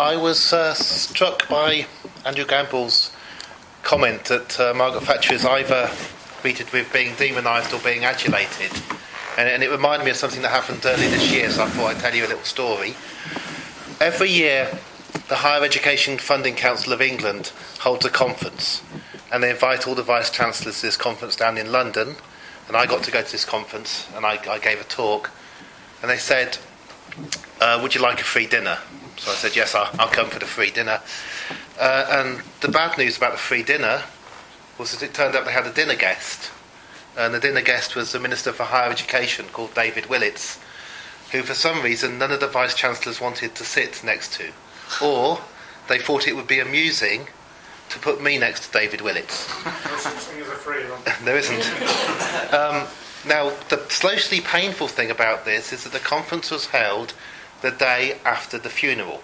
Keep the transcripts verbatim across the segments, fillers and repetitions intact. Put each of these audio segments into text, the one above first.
I was uh, struck by Andrew Gamble's comment that uh, Margaret Thatcher is either greeted with being demonised or being adulated. And, and it reminded me of something that happened early this year, so I thought I'd tell you a little story. Every year, the Higher Education Funding Council of England holds a conference, and they invite all the Vice-Chancellors to this conference down in London, and I got to go to this conference, and I, I gave a talk, and they said, uh, would you like a free dinner? So I said, yes, I'll, I'll come for the free dinner. Uh, and the bad news about the free dinner was that it turned out they had a dinner guest, and the dinner guest was the Minister for Higher Education called David Willetts, who for some reason none of the Vice-Chancellors wanted to sit next to, or they thought it would be amusing to put me next to David Willetts. No such thing as a free one. There isn't. Um, now, the slowly painful thing about this is that the conference was held the day after the funeral.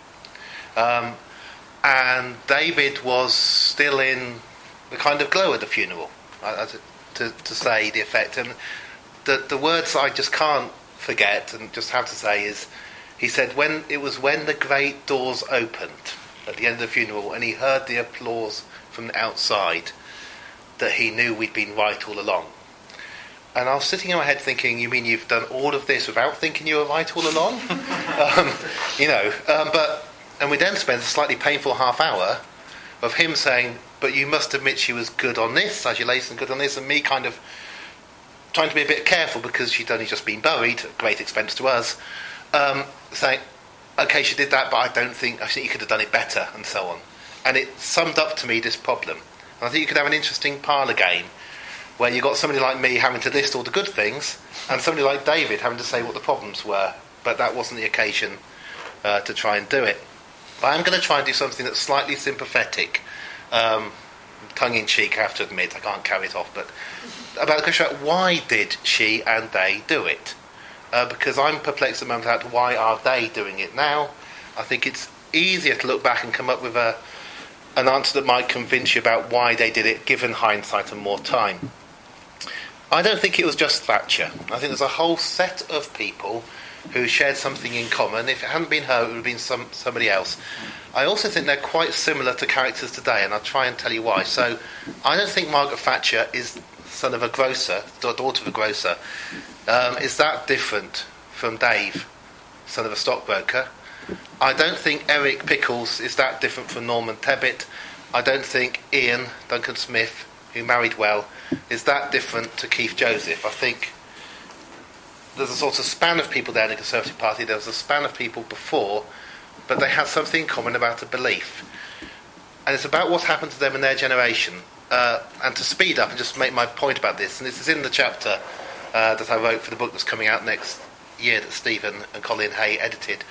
Um, and David was still in the kind of glow at the funeral, uh, to, to say the effect. And the, the words I just can't forget and just have to say is, he said, when it was when the great doors opened at the end of the funeral and he heard the applause from the outside that he knew we'd been right all along. And I was sitting in my head thinking, you mean you've done all of this without thinking you were right all along? um, you know, um, but, and we then spent a slightly painful half hour of him saying, but you must admit she was good on this, adulation good on this, and me kind of trying to be a bit careful because she'd only just been buried, at great expense to us, um, saying, okay, she did that, but I don't think, I think you could have done it better, and so on. And it summed up to me this problem. And I think you could have an interesting parlour game where you got somebody like me having to list all the good things and somebody like David having to say what the problems were, but that wasn't the occasion uh, to try and do it. But I'm going to try and do something that's slightly sympathetic, um, tongue-in-cheek, I have to admit, I can't carry it off, but about the question about why did she and they do it? Uh, because I'm perplexed at the moment about why are they doing it now. I think it's easier to look back and come up with a an answer that might convince you about why they did it, given hindsight and more time. I don't think it was just Thatcher. I think there's a whole set of people who shared something in common. If it hadn't been her, it would have been some, somebody else. I also think they're quite similar to characters today, and I'll try and tell you why. So, I don't think Margaret Thatcher is son of a grocer, daughter of a grocer. Um, is that different from Dave, son of a stockbroker? I don't think Eric Pickles is that different from Norman Tebbit. I don't think Ian Duncan Smith, who married well, is that different to Keith Joseph. I think there's a sort of span of people there in the Conservative Party. There was a span of people before, but they had something in common about a belief. And it's about what happened to them in their generation. Uh, and to speed up and just make my point about this, and this is in the chapter uh, that I wrote for the book that's coming out next year that Stephen and Colin Hay edited.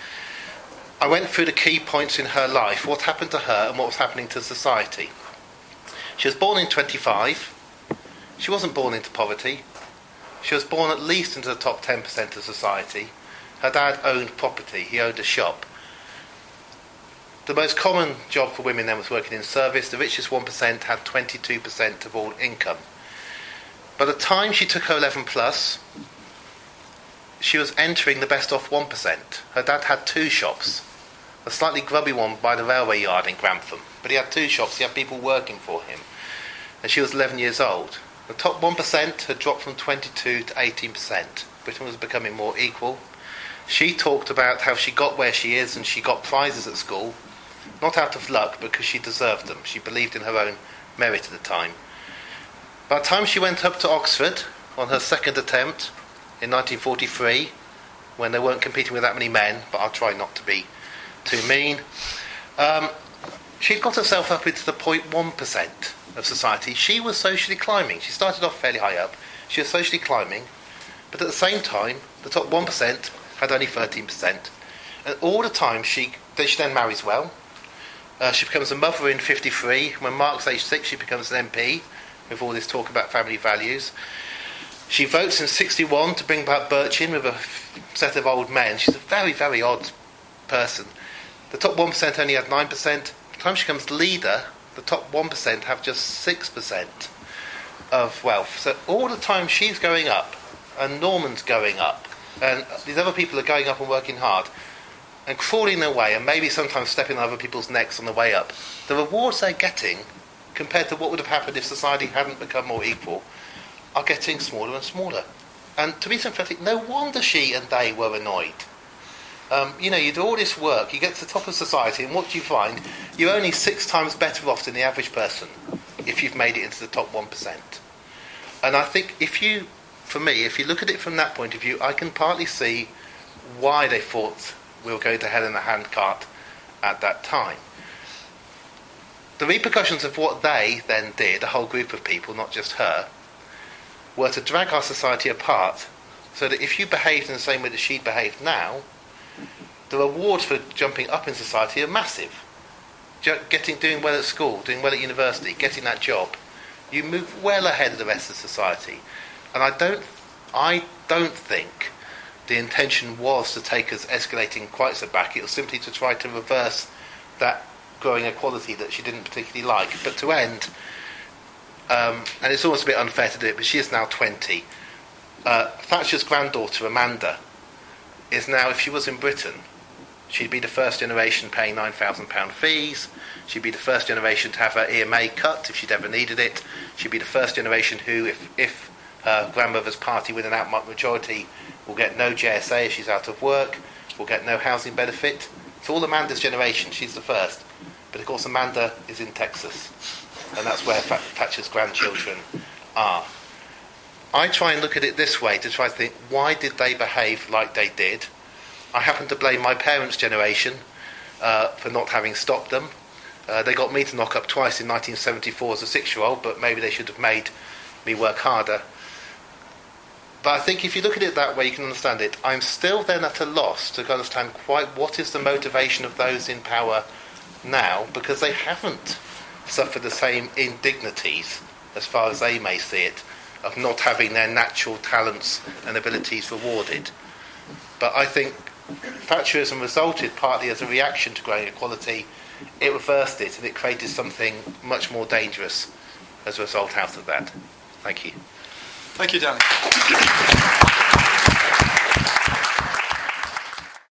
I went through the key points in her life, what happened to her and what was happening to society. She was born in twenty-five. She wasn't born into poverty. She was born at least into the top ten percent of society. Her dad owned property. He owned a shop. The most common job for women then was working in service. The richest one percent had twenty-two percent of all income. By the time she took her eleven plus, she was entering the best off one percent. Her dad had two shops. A slightly grubby one by the railway yard in Grantham. But he had two shops, he had people working for him. And she was eleven years old. The top one percent had dropped from twenty-two to eighteen percent. Britain was becoming more equal. She talked about how she got where she is and she got prizes at school, not out of luck, because she deserved them. She believed in her own merit at the time. By the time she went up to Oxford on her second attempt in nineteen forty-three, when they weren't competing with that many men, but I'll try not to be too mean, um, she'd got herself up into the zero point one percent of society. She was socially climbing. She started off fairly high up. She was socially climbing, but at the same time, the top one percent had only thirteen percent. And all the time, she, she then marries well. Uh, she becomes a mother in fifty-three. When Mark's age six, she becomes an M P, with all this talk about family values. She votes in sixty-one to bring back Birchin with a set of old men. She's a very, very odd person. The top one percent only had nine percent. By the time she becomes leader, the top one percent have just six percent of wealth. So all the time she's going up, and Norman's going up, and these other people are going up and working hard. and crawling their way, and maybe sometimes stepping on other people's necks on the way up, the rewards they're getting, compared to what would have happened if society hadn't become more equal, are getting smaller and smaller. And to be sympathetic, no wonder she and they were annoyed. Um, you know, you do all this work, you get to the top of society, and what do you find? You're only six times better off than the average person if you've made it into the top one percent. And I think if you, for me, if you look at it from that point of view, I can partly see why they thought we were going to hell in a handcart at that time. The repercussions of what they then did, a whole group of people, not just her, were to drag our society apart, so that if you behaved in the same way that she'd behaved now, the rewards for jumping up in society are massive. Getting, doing well at school, doing well at university, getting that job, you move well ahead of the rest of society. And I don't, I don't think the intention was to take us escalating quite so back. It was simply to try to reverse that growing equality that she didn't particularly like, but to end. Um, and it's almost a bit unfair to do it, but she is now twenty. Uh, Thatcher's granddaughter Amanda is now, if she was in Britain, she'd be the first generation paying nine thousand pounds fees. She'd be the first generation to have her E M A cut if she'd ever needed it. She'd be the first generation who, if, if her grandmother's party with an outright majority, will get no J S A if she's out of work, will get no housing benefit. It's all Amanda's generation, she's the first. But of course Amanda is in Texas, and that's where Thatcher's grandchildren are. I try and look at it this way, to try to think, why did they behave like they did? I happen to blame my parents' generation uh, for not having stopped them. Uh, they got me to knock up twice in nineteen seventy-four as a six-year-old, but maybe they should have made me work harder. But I think if you look at it that way, you can understand it. I'm still then at a loss to understand quite what is the motivation of those in power now, because they haven't suffered the same indignities, as far as they may see it, of not having their natural talents and abilities rewarded. But I think Thatcherism resulted partly as a reaction to growing equality. It reversed it, and it created something much more dangerous as a result out of that. Thank you. Thank you, Danny.